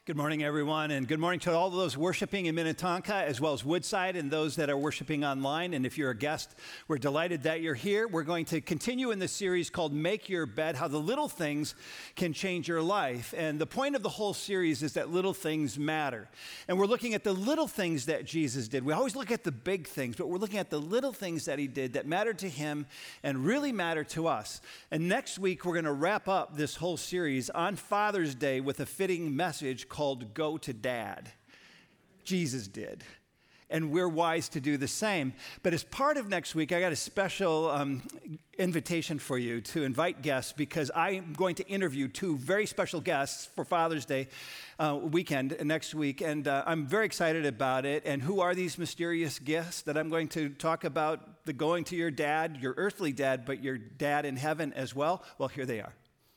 Good morning, everyone, and good morning to all of those worshiping in Minnetonka, as well as Woodside, and those that are worshiping online. And if you're a guest, we're delighted that you're here. We're going to continue in this series called Make Your Bed, How the Little Things Can Change Your Life. And the point of the whole series is that little things matter. And we're looking at the little things that Jesus did. We always look at the big things, but we're looking at the little things that he did that mattered to him and really matter to us. And next week, we're going to wrap up this whole series on Father's Day with a fitting message called Go to Dad. Jesus did. And we're wise to do the same. But as part of next week, I got a special invitation for you to invite guests, because I'm going to interview two very special guests for Father's Day weekend next week. And I'm very excited about it. And who are these mysterious guests that I'm going to talk about? The going to your dad, your earthly dad, but your dad in heaven as well? Well, here they are.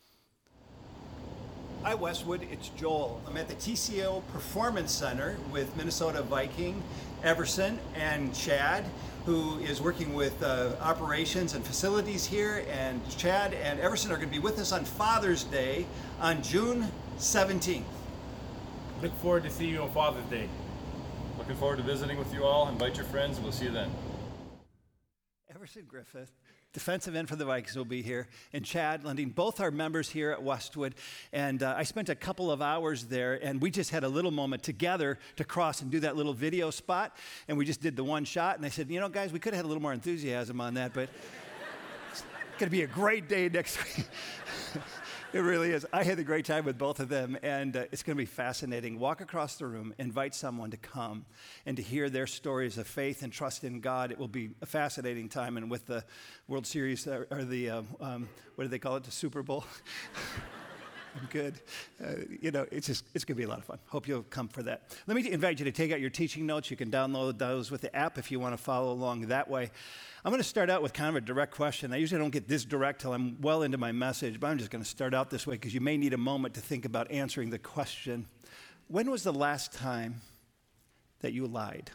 Hi, Westwood. It's Joel. I'm at the TCO Performance Center with Minnesota Viking, Everson, and Chad, who is working with operations and facilities here. And Chad and Everson are going to be with us on Father's Day on June 17th. Look forward to seeing you on Father's Day. Looking forward to visiting with you all. Invite your friends, and we'll see you then. Everson Griffith, defensive end for the Vikings, will be here, and Chad Lunding, both are members here at Westwood. And I spent a couple of hours there, and we just had a little moment together to cross and do that little video spot, and we just did the one shot. And I said, you know, guys, we could have had a little more enthusiasm on that, but it's going to be a great day next week. It really is. I had a great time with both of them, and it's going to be fascinating. Walk across the room, invite someone to come and to hear their stories of faith and trust in God. It will be a fascinating time. And with the World Series, or the, what do they call it, the Super Bowl? I'm good. It's going to be a lot of fun. Hope you'll come for that. Let me invite you to take out your teaching notes. You can download those with the app if you want to follow along that way. I'm going to start out with kind of a direct question. I usually don't get this direct till I'm well into my message, but I'm just going to start out this way because you may need a moment to think about answering the question. When was the last time that you lied?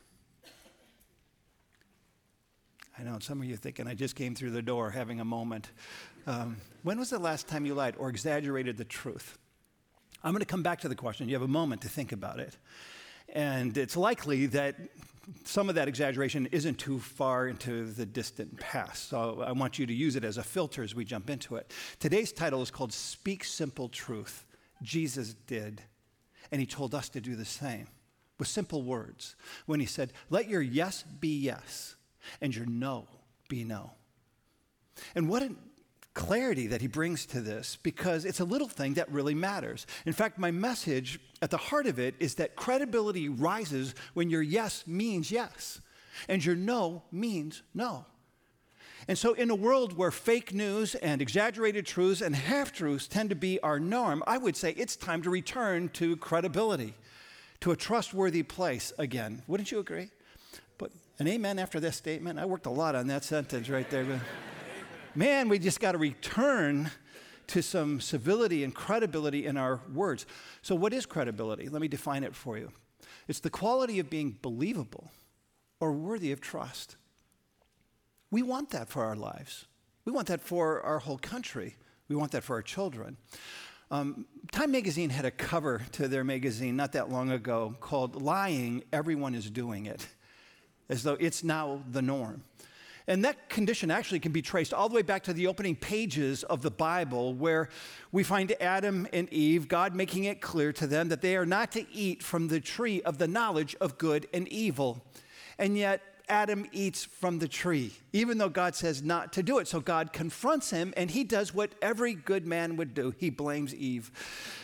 I know some of you are thinking, I just came through the door having a moment. When was the last time you lied or exaggerated the truth? I'm going to come back to the question. You have a moment to think about it. And it's likely that some of that exaggeration isn't too far into the distant past. So I want you to use it as a filter as we jump into it. Today's title is called Speak Simple Truth. Jesus did. And he told us to do the same with simple words when he said, let your yes be yes and your no be no. And what a clarity that he brings to this, because it's a little thing that really matters. In fact, my message at the heart of it is that credibility rises when your yes means yes and your no means no. And so in a world where fake news and exaggerated truths and half-truths tend to be our norm, I would say it's time to return to credibility, to a trustworthy place again. Wouldn't you agree? But an amen after this statement? I worked a lot on that sentence right there. Man, we just got to return to some civility and credibility in our words. So what is credibility? Let me define it for you. It's the quality of being believable or worthy of trust. We want that for our lives. We want that for our whole country. We want that for our children. Time Magazine had a cover to their magazine not that long ago called Lying, Everyone is Doing It, as though it's now the norm. And that condition actually can be traced all the way back to the opening pages of the Bible, where we find Adam and Eve, God making it clear to them that they are not to eat from the tree of the knowledge of good and evil. And yet Adam eats from the tree, even though God says not to do it. So God confronts him, and he does what every good man would do. He blames Eve.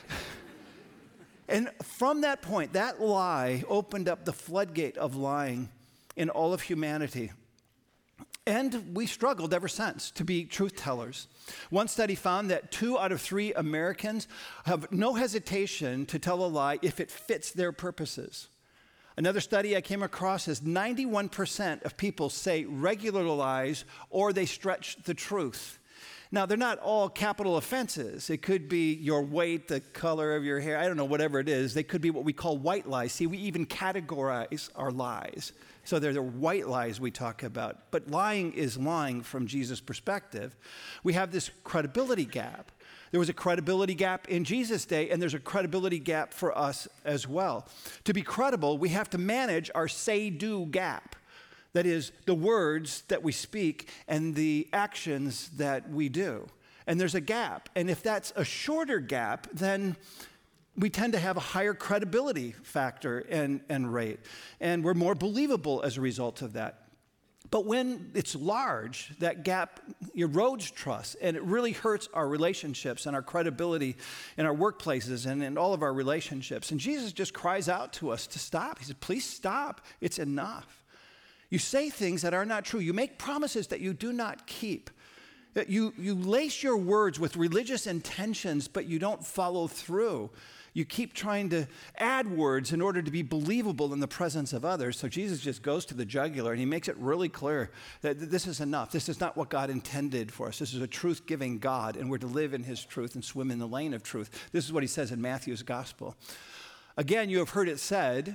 And from that point, that lie opened up the floodgate of lying in all of humanity. And we struggled ever since to be truth tellers. One study found that 2 out of 3 Americans have no hesitation to tell a lie if it fits their purposes. Another study I came across is 91% of people say regular lies or they stretch the truth. Now, they're not all capital offenses. It could be your weight, the color of your hair, I don't know, whatever it is. They could be what we call white lies. See, we even categorize our lies. So they're the white lies we talk about. But lying is lying from Jesus' perspective. We have this credibility gap There was a credibility gap in Jesus' day, and there's a credibility gap for us as well. To be credible, we have to manage our say-do gap. That is, the words that we speak and the actions that we do. And there's a gap. And if that's a shorter gap, then we tend to have a higher credibility factor and rate. And we're more believable as a result of that. But when it's large, that gap erodes trust, and it really hurts our relationships and our credibility in our workplaces and in all of our relationships. And Jesus just cries out to us to stop. He said, please stop. It's enough. You say things that are not true. You make promises that you do not keep. You lace your words with religious intentions, but you don't follow through. You keep trying to add words in order to be believable in the presence of others. So Jesus just goes to the jugular, and he makes it really clear that this is enough. This is not what God intended for us. This is a truth-giving God, and we're to live in his truth and swim in the lane of truth. This is what he says in Matthew's gospel. Again, you have heard it said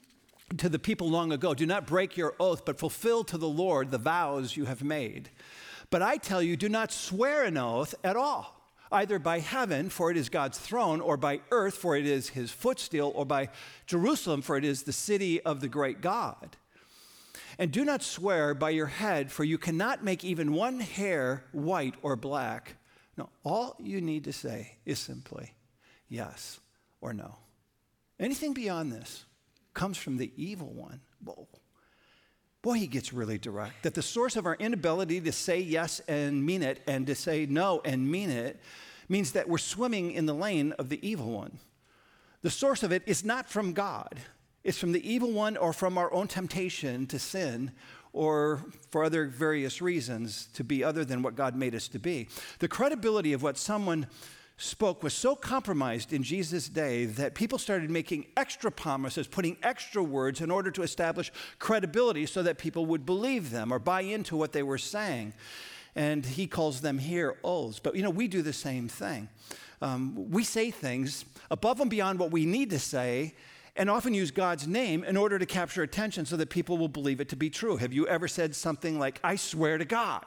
to the people long ago, do not break your oath, but fulfill to the Lord the vows you have made. But I tell you, do not swear an oath at all, either by heaven, for it is God's throne, or by earth, for it is his footstool, or by Jerusalem, for it is the city of the great God. And do not swear by your head, for you cannot make even one hair white or black. No, all you need to say is simply yes or no. Anything beyond this comes from the evil one. Whoa. Boy, he gets really direct. That the source of our inability to say yes and mean it, and to say no and mean it, means that we're swimming in the lane of the evil one. The source of it is not from God. It's from the evil one, or from our own temptation to sin, or for other various reasons to be other than what God made us to be. The credibility of what someone spoke was so compromised in Jesus' day that people started making extra promises, putting extra words in order to establish credibility so that people would believe them or buy into what they were saying. And he calls them here oaths. But, we do the same thing. We say things above and beyond what we need to say, and often use God's name in order to capture attention so that people will believe it to be true. Have you ever said something like, I swear to God?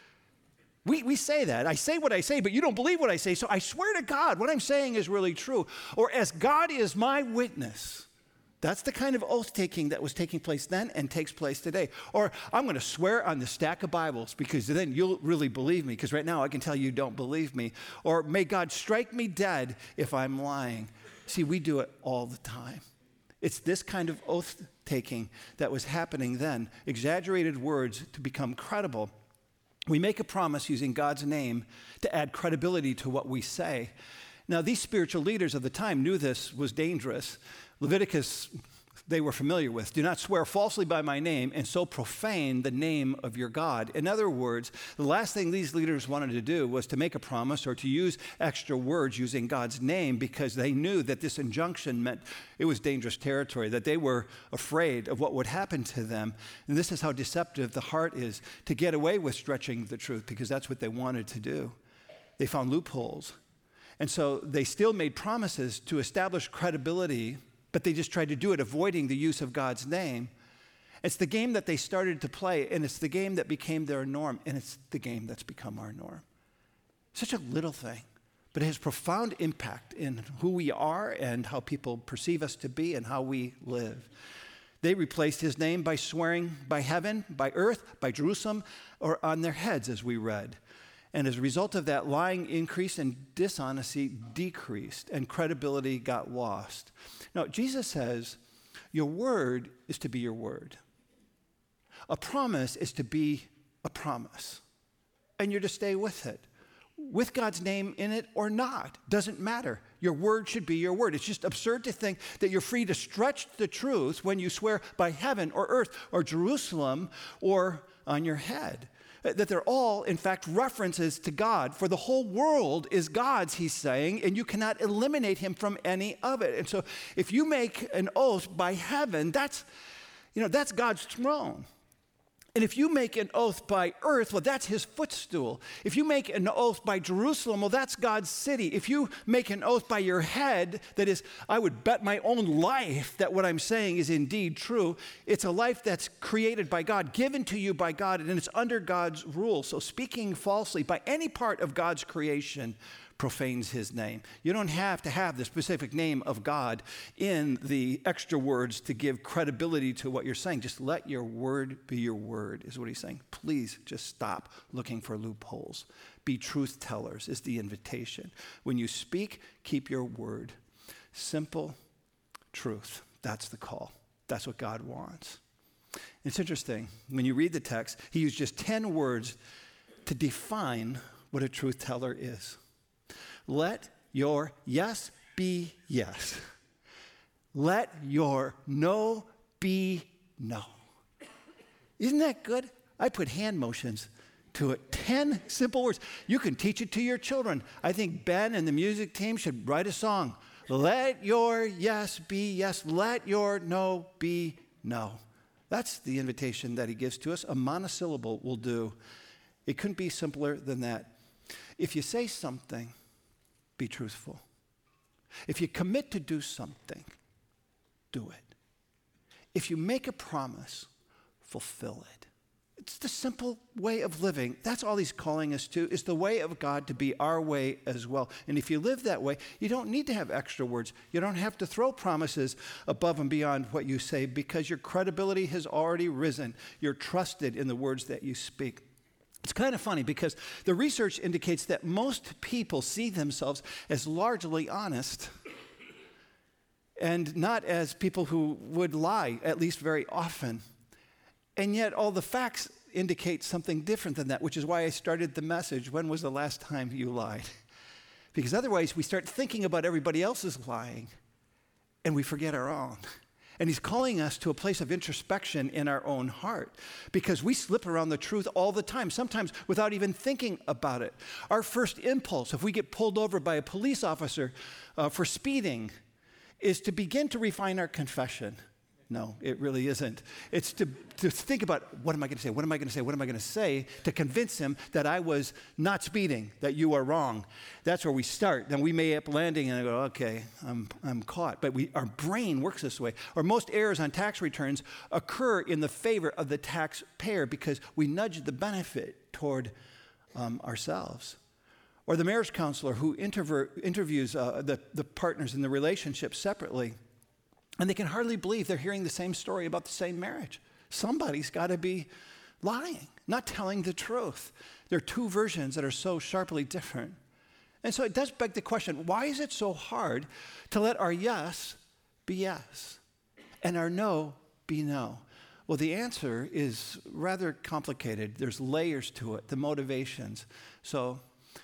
We say that. I say what I say, but you don't believe what I say, so I swear to God, what I'm saying is really true. Or as God is my witness. That's the kind of oath-taking that was taking place then and takes place today. Or I'm going to swear on the stack of Bibles because then you'll really believe me, because right now I can tell you don't believe me. Or may God strike me dead if I'm lying. See, we do it all the time. It's this kind of oath-taking that was happening then. Exaggerated words to become credible. We make a promise using God's name to add credibility to what we say. Now, these spiritual leaders of the time knew this was dangerous. Leviticus, they were familiar with. Do not swear falsely by my name and so profane the name of your God. In other words, the last thing these leaders wanted to do was to make a promise or to use extra words using God's name, because they knew that this injunction meant it was dangerous territory, that they were afraid of what would happen to them. And this is how deceptive the heart is, to get away with stretching the truth, because that's what they wanted to do. They found loopholes. And so they still made promises to establish credibility, but they just tried to do it avoiding the use of God's name. It's the game that they started to play, and it's the game that became their norm, and it's the game that's become our norm. Such a little thing, but it has profound impact in who we are and how people perceive us to be and how we live. They replaced his name by swearing by heaven, by earth, by Jerusalem, or on their heads, as we read. And as a result of that, lying increased and dishonesty decreased, and credibility got lost. Now, Jesus says, your word is to be your word. A promise is to be a promise, and you're to stay with it. With God's name in it or not, doesn't matter. Your word should be your word. It's just absurd to think that you're free to stretch the truth when you swear by heaven or earth or Jerusalem or on your head. That they're all, in fact, references to God. For the whole world is God's, he's saying, and you cannot eliminate him from any of it. And so if you make an oath by heaven, that's God's throne. And if you make an oath by earth, well, that's his footstool. If you make an oath by Jerusalem, well, that's God's city. If you make an oath by your head, that is, I would bet my own life that what I'm saying is indeed true. It's a life that's created by God, given to you by God, and it's under God's rule. So speaking falsely by any part of God's creation profanes his name. You don't have to have the specific name of God in the extra words to give credibility to what you're saying. Just let your word be your word, is what he's saying. Please just stop looking for loopholes. Be truth tellers is the invitation. When you speak, keep your word. Simple truth. That's the call. That's what God wants. It's interesting. When you read the text, he used just 10 words to define what a truth teller is. Let your yes be yes. Let your no be no. Isn't that good? I put hand motions to it. 10 simple words. You can teach it to your children. I think Ben and the music team should write a song. Let your yes be yes. Let your no be no. That's the invitation that he gives to us. A monosyllable will do. It couldn't be simpler than that. If you say something, be truthful. If you commit to do something, do it. If you make a promise, fulfill it. It's the simple way of living. That's all he's calling us to, is the way of God to be our way as well. And if you live that way, you don't need to have extra words. You don't have to throw promises above and beyond what you say because your credibility has already risen. You're trusted in the words that you speak. It's kind of funny because the research indicates that most people see themselves as largely honest and not as people who would lie, at least very often. And yet all the facts indicate something different than that, which is why I started the message, when was the last time you lied? Because otherwise we start thinking about everybody else's lying and we forget our own. And he's calling us to a place of introspection in our own heart because we slip around the truth all the time, sometimes without even thinking about it. Our first impulse, if we get pulled over by a police officer for speeding, is to begin to refine our confession. No, it really isn't. It's to think about, what am I going to say? What am I going to say? What am I going to say to convince him that I was not speeding, that you are wrong? That's where we start. Then we may end up landing and I go, okay, I'm caught. But our brain works this way. Or most errors on tax returns occur in the favor of the taxpayer because we nudge the benefit toward ourselves. Or the marriage counselor who interviews the partners in the relationship separately. And they can hardly believe they're hearing the same story about the same marriage. Somebody's got to be lying, not telling the truth. There are two versions that are so sharply different. And so it does beg the question, why is it so hard to let our yes be yes and our no be no? Well, the answer is rather complicated. There's layers to it, the motivations. So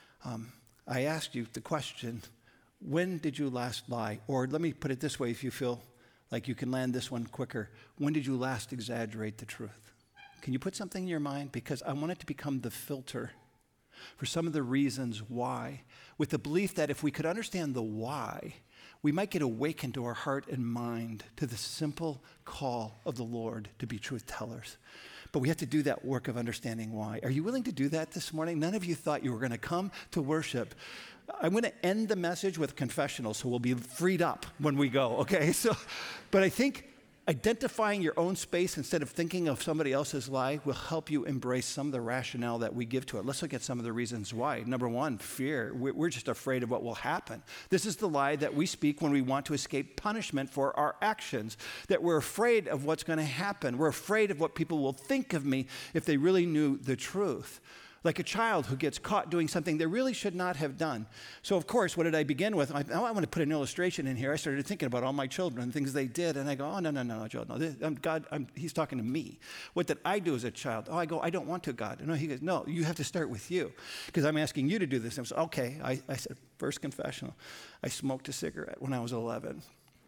I asked you the question, when did you last lie? Or let me put it this way if you feel like you can land this one quicker. When did you last exaggerate the truth? Can you put something in your mind? Because I want it to become the filter for some of the reasons why, with the belief that if we could understand the why, we might get awakened to our heart and mind to the simple call of the Lord to be truth tellers. But we have to do that work of understanding why. Are you willing to do that this morning? None of you thought you were going to come to worship. I'm going to end the message with confessional, so we'll be freed up when we go, okay? But I think identifying your own space instead of thinking of somebody else's lie will help you embrace some of the rationale that we give to it. Let's look at some of the reasons why. Number one, fear. We're just afraid of what will happen. This is the lie that we speak when we want to escape punishment for our actions, that we're afraid of what's going to happen. We're afraid of what people will think of me if they really knew the truth. Like a child who gets caught doing something they really should not have done. So, of course, what did I begin with? I want to put an illustration in here. I started thinking about all my children, things they did, and I go, oh, no, Joe, no, God, he's talking to me. What did I do as a child? Oh, I go, I don't want to, God. No, he goes, no, you have to start with you, because I'm asking you to do this. And I was, okay, I said, first confessional. I smoked a cigarette when I was 11.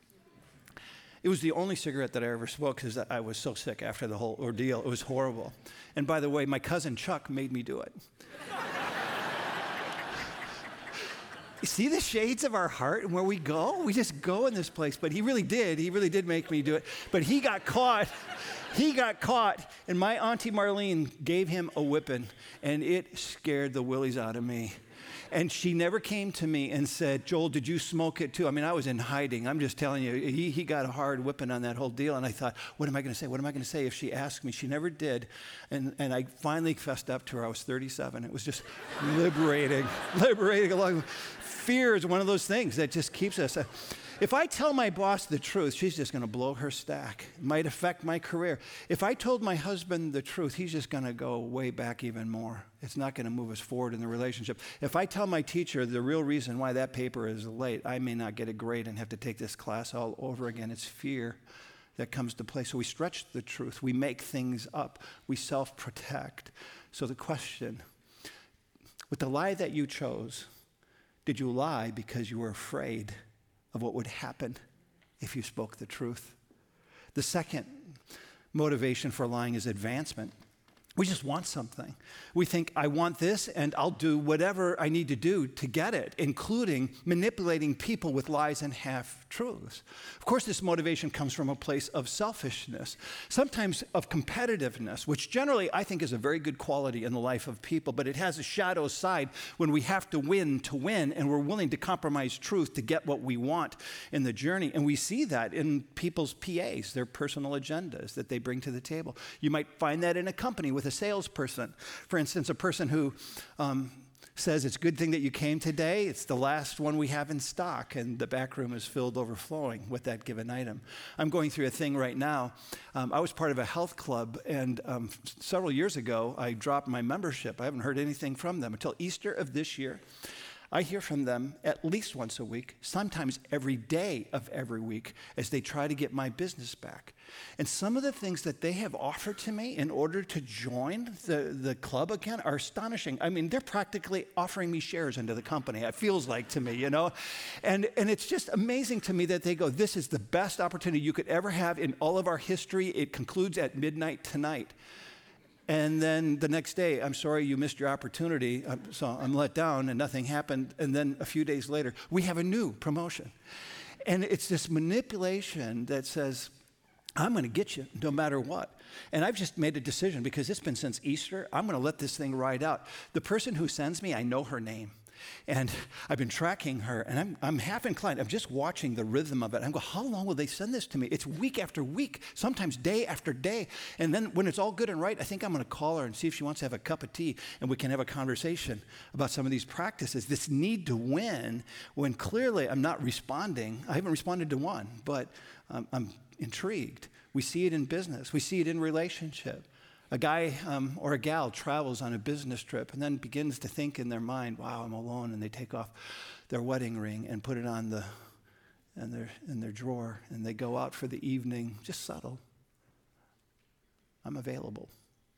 It was the only cigarette that I ever smoked because I was so sick after the whole ordeal. It was horrible. And by the way, my cousin Chuck made me do it. You see the shades of our heart and where we go? We just go in this place. But he really did make me do it. But he got caught. And my Auntie Marlene gave him a whipping, and it scared the willies out of me. And she never came to me and said, Joel, did you smoke it too? I mean, I was in hiding. I'm just telling you, he got a hard whipping on that whole deal. And I thought, what am I going to say? What am I going to say if she asked me? She never did. And I finally fessed up to her. I was 37. It was just liberating along. Fear is one of those things that just keeps us. If I tell my boss the truth, she's just going to blow her stack. It might affect my career. If I told my husband the truth, he's just going to go way back even more. It's not going to move us forward in the relationship. If I tell my teacher the real reason why that paper is late, I may not get a grade and have to take this class all over again. It's fear that comes to play. So we stretch the truth. We make things up. We self-protect. So the question, with the lie that you chose, did you lie because you were afraid of what would happen if you spoke the truth? The second motivation for lying is advancement. We just want something. We think, I want this, and I'll do whatever I need to do to get it, including manipulating people with lies and half-truths. Of course, this motivation comes from a place of selfishness, sometimes of competitiveness, which generally I think is a very good quality in the life of people, but it has a shadow side when we have to win, and we're willing to compromise truth to get what we want in the journey. And we see that in people's PAs, their personal agendas that they bring to the table. You might find that in a company with a salesperson. For instance, a person who says, it's a good thing that you came today. It's the last one we have in stock, and the back room is filled overflowing with that given item. I'm going through a thing right now. I was part of a health club, and several years ago, I dropped my membership. I haven't heard anything from them until Easter of this year. I hear from them at least once a week, sometimes every day of every week, as they try to get my business back. And some of the things that they have offered to me in order to join the club again are astonishing. I mean, they're practically offering me shares into the company, it feels like to me, you know? And it's just amazing to me that they go, this is the best opportunity you could ever have in all of our history. It concludes at midnight tonight. And then the next day, I'm sorry you missed your opportunity, so I'm let down and nothing happened. And then a few days later, we have a new promotion. And it's this manipulation that says, I'm going to get you no matter what. And I've just made a decision because it's been since Easter. I'm going to let this thing ride out. The person who sends me, I know her name. And I've been tracking her, and I'm half inclined. I'm just watching the rhythm of it. I'm going, how long will they send this to me? It's week after week, sometimes day after day. And then when it's all good and right, I think I'm going to call her and see if she wants to have a cup of tea, and we can have a conversation about some of these practices, this need to win, when clearly I'm not responding. I haven't responded to one, but I'm intrigued. We see it in business. We see it in relationship. A guy or a gal travels on a business trip and then begins to think in their mind, wow, I'm alone, and they take off their wedding ring and put it on in their drawer, and they go out for the evening, just subtle. I'm available.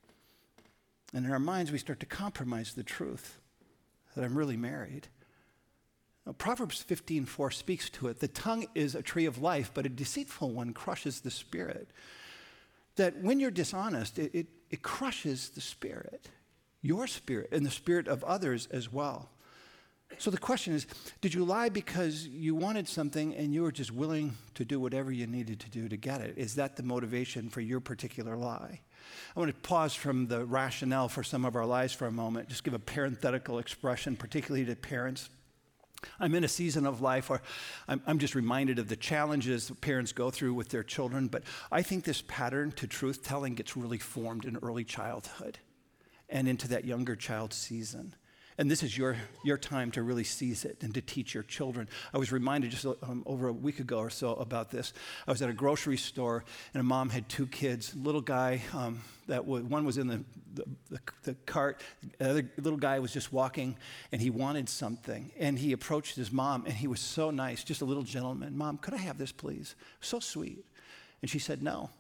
And in our minds, we start to compromise the truth that I'm really married. Now, Proverbs 15:4 speaks to it. The tongue is a tree of life, but a deceitful one crushes the spirit. That when you're dishonest, it crushes the spirit, your spirit, and the spirit of others as well. So the question is, did you lie because you wanted something and you were just willing to do whatever you needed to do to get it? Is that the motivation for your particular lie? I want to pause from the rationale for some of our lies for a moment, just give a parenthetical expression, particularly to parents. I'm in a season of life where I'm just reminded of the challenges parents go through with their children, but I think this pattern to truth-telling gets really formed in early childhood and into that younger child season. And this is your time to really seize it and to teach your children. I was reminded just over a week ago or so about this. I was at a grocery store, and a mom had two kids. Little guy, one was in the cart. The other little guy was just walking, and he wanted something. And he approached his mom, and he was so nice, just a little gentleman. Mom, could I have this, please? So sweet. And she said no.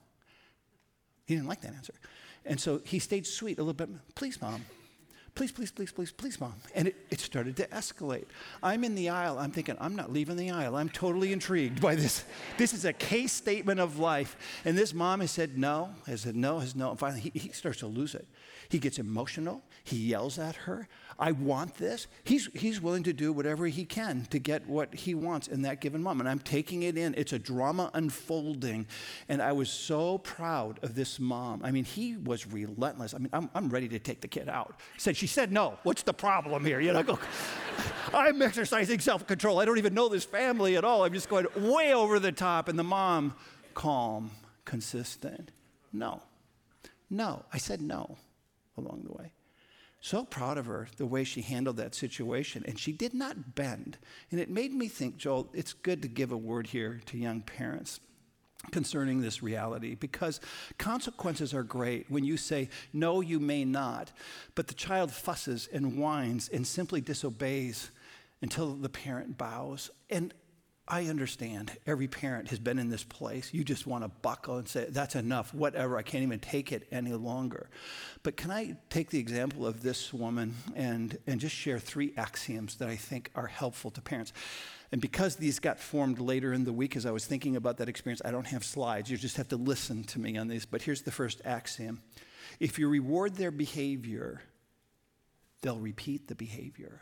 He didn't like that answer. And so he stayed sweet a little bit. Please, Mom. Please, please, please, please, please, Mom. And it started to escalate. I'm in the aisle. I'm thinking, I'm not leaving the aisle. I'm totally intrigued by this. This is a case statement of life. And this mom has said no, has said no, has no. And finally, he starts to lose it. He gets emotional. He yells at her. I want this. He's willing to do whatever he can to get what he wants in that given moment. I'm taking it in. It's a drama unfolding. And I was so proud of this mom. I mean, he was relentless. I mean, I'm ready to take the kid out. She said no. What's the problem here? You know, I'm exercising self-control. I don't even know this family at all. I'm just going way over the top. And the mom, calm, consistent. No. I said no along the way. So proud of her, the way she handled that situation. And she did not bend. And it made me think, Joel, it's good to give a word here to young parents concerning this reality, because consequences are great when you say, no, you may not. But the child fusses and whines and simply disobeys until the parent bows. And I understand every parent has been in this place. You just want to buckle and say, that's enough, whatever, I can't even take it any longer. But can I take the example of this woman and just share 3 axioms that I think are helpful to parents? And because these got formed later in the week as I was thinking about that experience, I don't have slides. You just have to listen to me on these. But here's the first axiom. If you reward their behavior, they'll repeat the behavior.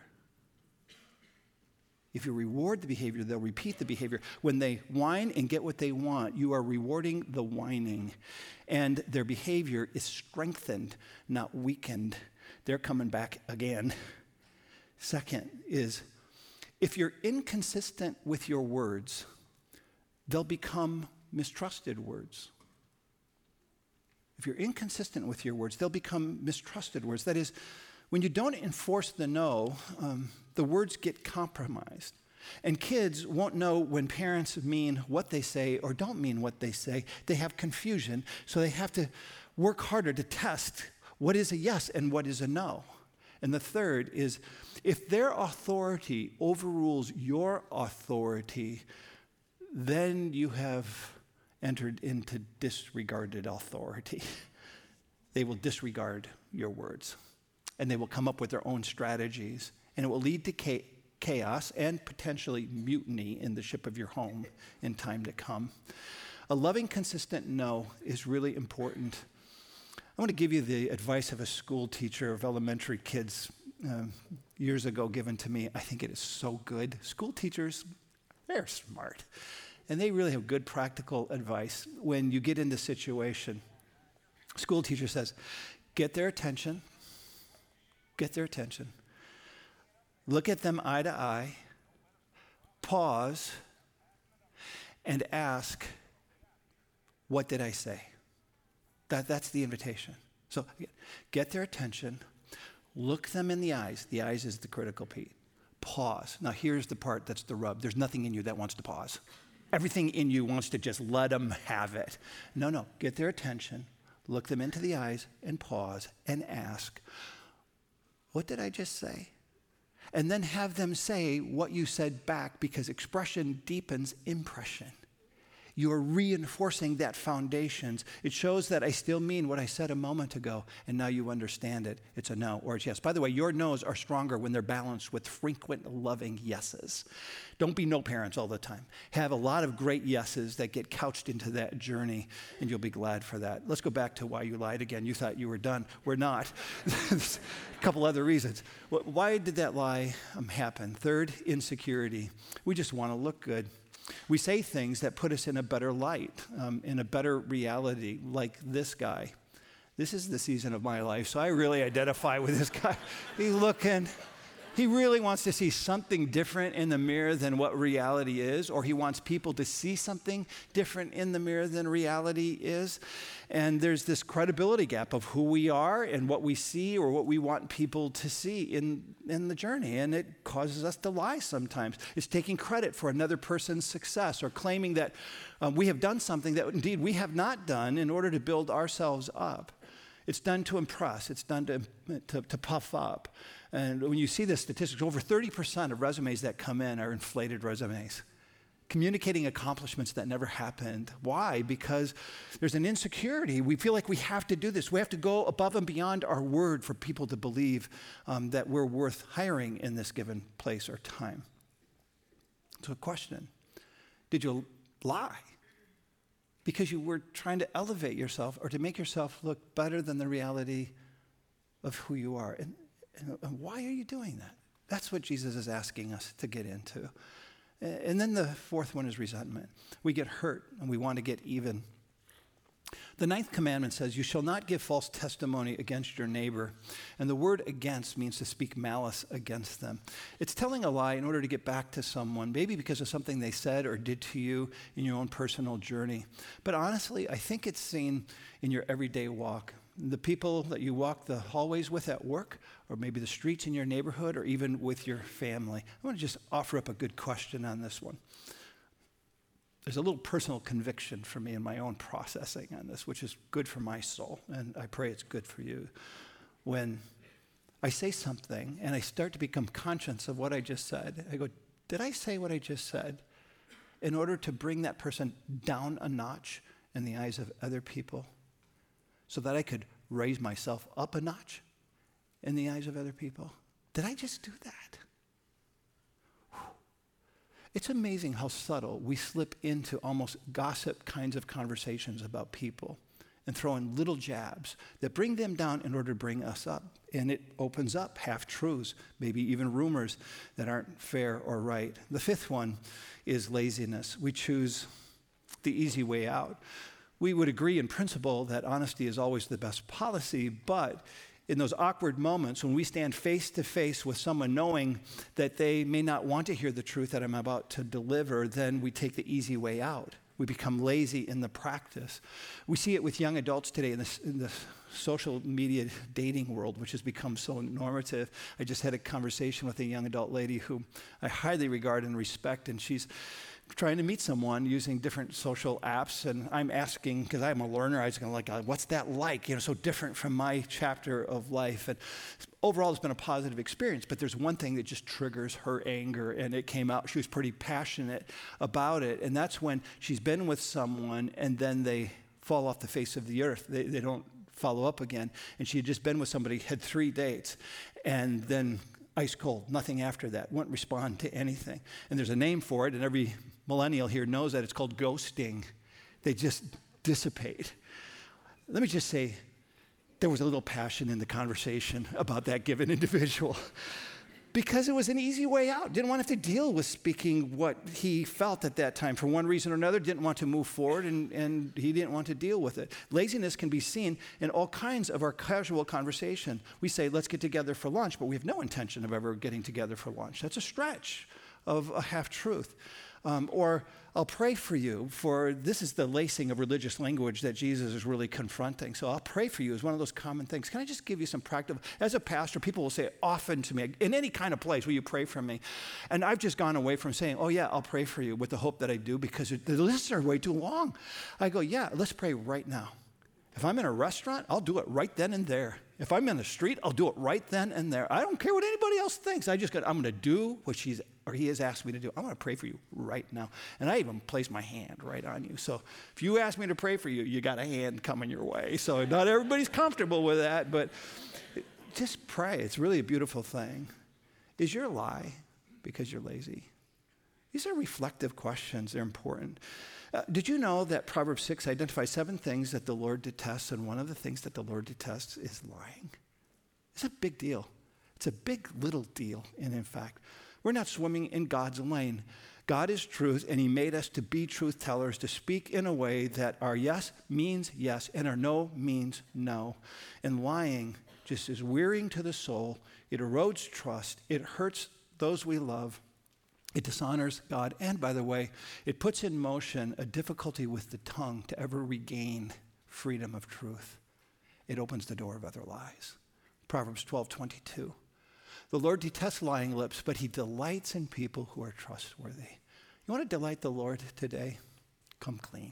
If you reward the behavior, they'll repeat the behavior. When they whine and get what they want, you are rewarding the whining. And their behavior is strengthened, not weakened. They're coming back again. Second is, if you're inconsistent with your words, they'll become mistrusted words. If you're inconsistent with your words, they'll become mistrusted words. That is, when you don't enforce the no, the words get compromised. And kids won't know when parents mean what they say or don't mean what they say. They have confusion, so they have to work harder to test what is a yes and what is a no. And the third is, if their authority overrules your authority, then you have entered into disregarded authority. They will disregard your words, and they will come up with their own strategies, and it will lead to chaos and potentially mutiny in the ship of your home in time to come. A loving, consistent no is really important. I want to give you the advice of a school teacher of elementary kids years ago given to me. I think it is so good. School teachers, they're smart, and they really have good practical advice when you get into a situation. School teacher says, get their attention. Get their attention. Look at them eye to eye. Pause and ask, what did I say? That's the invitation. So get their attention. Look them in the eyes. The eyes is the critical piece. Pause. Now here's the part that's the rub. There's nothing in you that wants to pause. Everything in you wants to just let them have it. No. Get their attention. Look them into the eyes and pause and ask, what did I just say? And then have them say what you said back, because expression deepens impression. You're reinforcing that foundation. It shows that I still mean what I said a moment ago, and now you understand it. It's a no or it's yes. By the way, your no's are stronger when they're balanced with frequent loving yeses. Don't be no parents all the time. Have a lot of great yeses that get couched into that journey, and you'll be glad for that. Let's go back to why you lied again. You thought you were done. We're not. A couple other reasons. Why did that lie happen? Third, insecurity. We just want to look good. We say things that put us in a better light, in a better reality, like this guy. This is the season of my life, so I really identify with this guy. He's looking. He really wants to see something different in the mirror than what reality is, or he wants people to see something different in the mirror than reality is. And there's this credibility gap of who we are and what we see or what we want people to see in the journey. And it causes us to lie sometimes. It's taking credit for another person's success or claiming that we have done something that indeed we have not done in order to build ourselves up. It's done to impress. It's done to puff up. And when you see the statistics, over 30% of resumes that come in are inflated resumes, communicating accomplishments that never happened. Why? Because there's an insecurity. We feel like we have to do this. We have to go above and beyond our word for people to believe that we're worth hiring in this given place or time. So a question, did you lie because you were trying to elevate yourself or to make yourself look better than the reality of who you are? And why are you doing that? That's what Jesus is asking us to get into. And then the fourth one is resentment. We get hurt and we want to get even. The 9th commandment says, you shall not give false testimony against your neighbor. And the word against means to speak malice against them. It's telling a lie in order to get back to someone, maybe because of something they said or did to you in your own personal journey. But honestly, I think it's seen in your everyday walk. the people that you walk the hallways with at work, or maybe the streets in your neighborhood, or even with your family. I want to just offer up a good question on this one. There's a little personal conviction for me in my own processing on this, which is good for my soul, and I pray it's good for you. When I say something and I start to become conscious of what I just said, I go, did I say what I just said in order to bring that person down a notch in the eyes of other people so that I could raise myself up a notch in the eyes of other people? Did I just do that? It's amazing how subtle we slip into almost gossip kinds of conversations about people and throw in little jabs that bring them down in order to bring us up. And it opens up half-truths, maybe even rumors that aren't fair or right. The fifth one is laziness. We choose the easy way out. We would agree in principle that honesty is always the best policy, but in those awkward moments when we stand face to face with someone knowing that they may not want to hear the truth that I'm about to deliver, then we take the easy way out. We become lazy in the practice. We see it with young adults today in the social media dating world, which has become so normative. I just had a conversation with a young adult lady who I highly regard and respect, and she's trying to meet someone using different social apps, and I'm asking, because I'm a learner, I was going like, what's that like? So different from my chapter of life. And overall, it's been a positive experience, but there's one thing that just triggers her anger, and it came out. She was pretty passionate about it, and that's when she's been with someone, and then they fall off the face of the earth. They don't follow up again. And she had just been with somebody, had 3 dates, and then ice cold, nothing after that, wouldn't respond to anything. And there's a name for it, and every millennial here knows that it's called ghosting. They just dissipate. Let me just say, there was a little passion in the conversation about that given individual because it was an easy way out. Didn't want to have to deal with speaking what he felt at that time. For one reason or another, didn't want to move forward, and he didn't want to deal with it. Laziness can be seen in all kinds of our casual conversation. We say, let's get together for lunch, but we have no intention of ever getting together for lunch. That's a stretch of a half-truth. Or I'll pray for you, for this is the lacing of religious language that Jesus is really confronting. So I'll pray for you is one of those common things. Can I just give you some practical? As a pastor, people will say often to me, in any kind of place, will you pray for me? And I've just gone away from saying, oh yeah, I'll pray for you with the hope that I do because the lists are way too long. I go, yeah, let's pray right now. If I'm in a restaurant, I'll do it right then and there. If I'm in the street, I'll do it right then and there. I don't care what anybody else thinks. I'm going to do what he has asked me to do. I want to pray for you right now. And I even place my hand right on you. So if you ask me to pray for you, you got a hand coming your way. So not everybody's comfortable with that, but just pray. It's really a beautiful thing. Is your lie because you're lazy? These are reflective questions. They're important. Did you know that Proverbs 6 identifies 7 things that the Lord detests, and one of the things that the Lord detests is lying? It's a big deal. It's a big little deal, and in fact, we're not swimming in God's lane. God is truth, and he made us to be truth tellers, to speak in a way that our yes means yes, and our no means no. And lying just is wearying to the soul. It erodes trust. It hurts those we love. It dishonors God, and by the way, it puts in motion a difficulty with the tongue to ever regain freedom of truth. It opens the door of other lies. Proverbs 12:22. The Lord detests lying lips, but he delights in people who are trustworthy. You want to delight the Lord today? Come clean.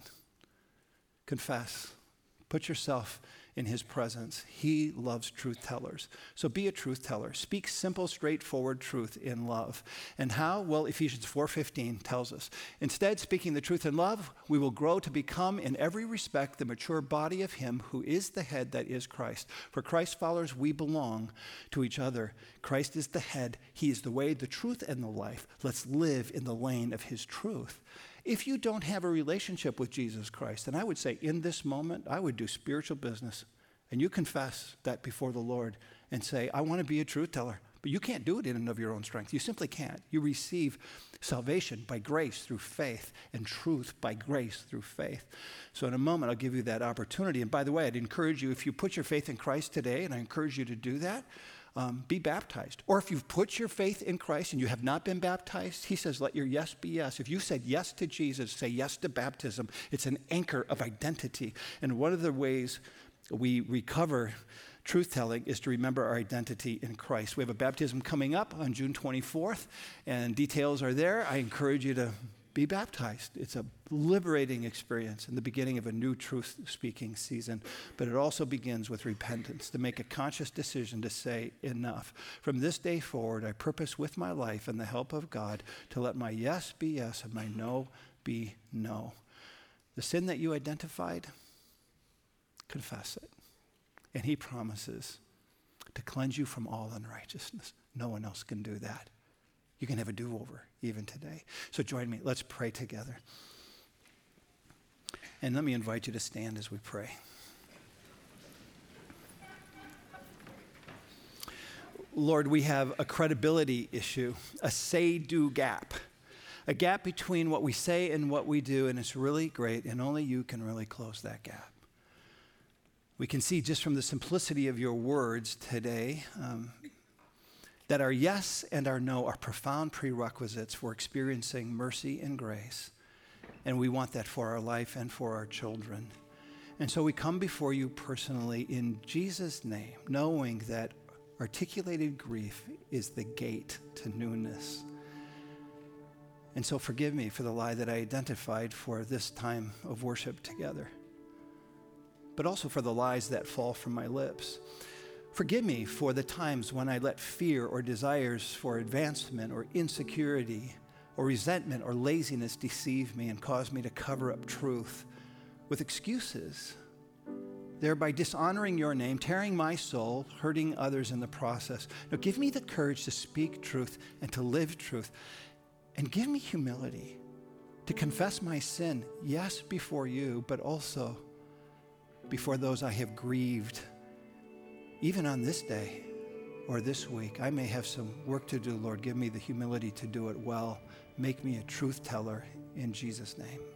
Confess. Put yourself in his presence. He loves truth tellers. So be a truth teller. Speak simple, straightforward truth in love. And how? Well, Ephesians 4:15 tells us. Instead, speaking the truth in love, we will grow to become in every respect the mature body of him who is the head, that is Christ. For Christ's followers, we belong to each other. Christ is the head. He is the way, the truth, and the life. Let's live in the lane of his truth. If you don't have a relationship with Jesus Christ, then I would say in this moment, I would do spiritual business. And you confess that before the Lord and say, I want to be a truth teller. But you can't do it in and of your own strength. You simply can't. You receive salvation by grace through faith and truth by grace through faith. So in a moment, I'll give you that opportunity. And by the way, I'd encourage you, if you put your faith in Christ today, and I encourage you to do that, be baptized. Or if you've put your faith in Christ and you have not been baptized, he says, let your yes be yes. If you said yes to Jesus, say yes to baptism. It's an anchor of identity. And one of the ways we recover truth-telling is to remember our identity in Christ. We have a baptism coming up on June 24th, and details are there. I encourage you to be baptized. It's a liberating experience and the beginning of a new truth-speaking season. But it also begins with repentance, to make a conscious decision to say, enough. From this day forward, I purpose with my life and the help of God to let my yes be yes and my no be no. The sin that you identified, confess it. And he promises to cleanse you from all unrighteousness. No one else can do that. You can have a do-over even today. So join me. Let's pray together. And let me invite you to stand as we pray. Lord, we have a credibility issue, a say-do gap, a gap between what we say and what we do, and it's really great, and only you can really close that gap. We can see just from the simplicity of your words today that our yes and our no are profound prerequisites for experiencing mercy and grace. And we want that for our life and for our children. And so we come before you personally in Jesus' name, knowing that articulated grief is the gate to newness. And so forgive me for the lie that I identified for this time of worship together, but also for the lies that fall from my lips. Forgive me for the times when I let fear or desires for advancement or insecurity or resentment or laziness deceive me and cause me to cover up truth with excuses, thereby dishonoring your name, tearing my soul, hurting others in the process. Now give me the courage to speak truth and to live truth, and give me humility to confess my sin, yes, before you, but also before those I have grieved. Even on this day or this week, I may have some work to do. Lord, give me the humility to do it well. Make me a truth teller in Jesus' name.